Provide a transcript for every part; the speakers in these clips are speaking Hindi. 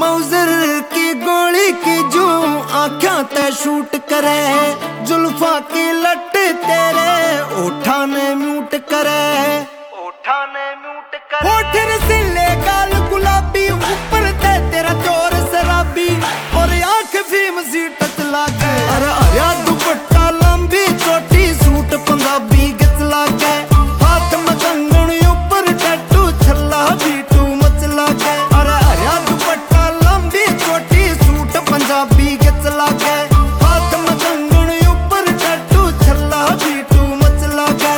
मौजर की गोली की जो आँखें ते शूट करे, जुल्फा की लट तेरे ओठा ने म्यूट करे, ओठा ने म्यूट करे। होठ रसीले गाल गुलाबी ऊपर ते तेरा चोर शराबी और आँख फीम सी टच लागे। अरे अरे दुपट्टा लंबी चोटी सूट पंजाबी गच लागे, हाथ में कंगन ऊपर टैटू छल्ला भी टू मच लागे। अरे अरे दुपट्टा लंबी चोटी सूट पंजाबी गच लागे, हाथ में कंगन ऊपर टैटू छल्ला भी टू मच लागे।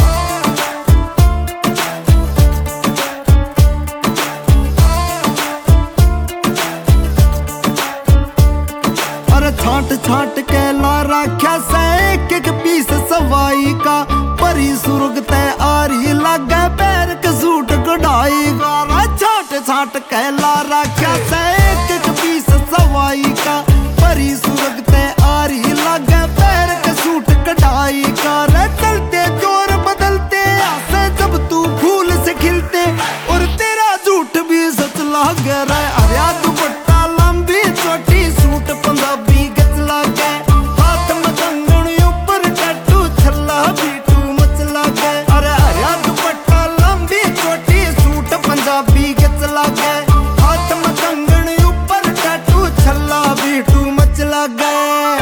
अरे छांट छांट के ला रख्या से एक एक पीस सवाई का, परी सुर्ग ते आरी लागे पैर के सूट कढ़ाई का। छांट छांट के ला रख्या से एक एक पीस सवाई का, परी सुर्ग ते आरी लागे पैर के सूट कढ़ाई का। रे चलते जोर बदलते आसे जब तू फूल से खिलते, और तेरा झूठ भी सच लागे रे। अरे दुपट्टा लंबी चोटी सूट पंजाबी गच लागे, हाथ में कंगन ऊपर टैटू छल्ला भी टू मच लागे। अरे अरे दुपट्टा लंबी चोटी सूट पंजाबी गच लागे, हाथ में कंगन ऊपर टैटू छल्ला भी टू मच लागे।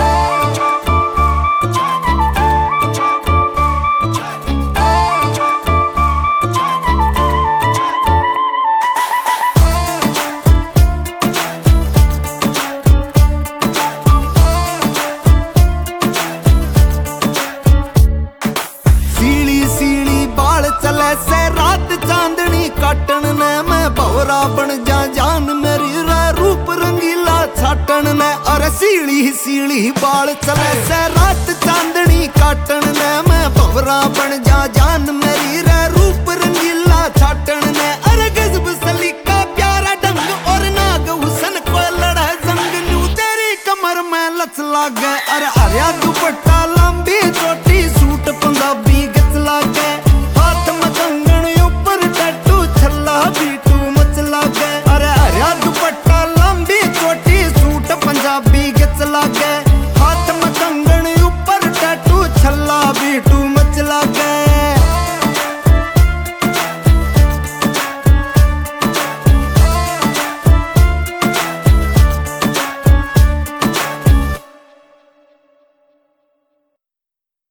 से रात चांदनी काटन ने मैं भवरा बन जा जान मेरी रे, रूप रंगीला छाटन ने। अरे सीढ़ी सीढ़ी बाल चले से रात चांदनी काटन ने मैं भवरा बन जा जान मेरी रे, रूप रंगीला छाटन ने। अरे गजब सलीका प्यारा ढंग और नाग हुसन को लड़ा जंग, नू तेरी कमर में लच लागे।